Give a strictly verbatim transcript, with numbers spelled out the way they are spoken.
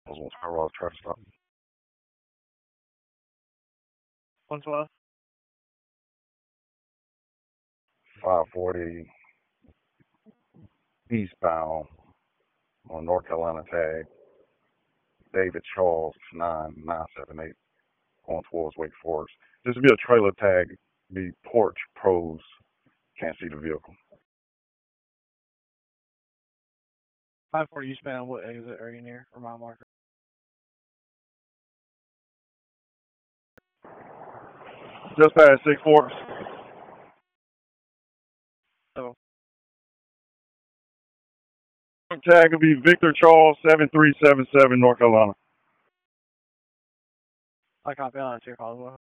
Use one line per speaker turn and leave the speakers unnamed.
I was on Tyrod trying to stop me.
one twelve.
five forty eastbound on North Carolina tag. David Charles nine nine seven eight going towards Wake Forest. This will be a trailer tag. Be Porch Pros. Can't see the vehicle.
five forty eastbound. What exit are you near? Or mile marker?
Just past six Forks.
So.
Tag will be Victor Charles seven three seven seven North Carolina.
I copy on. It's your call as well.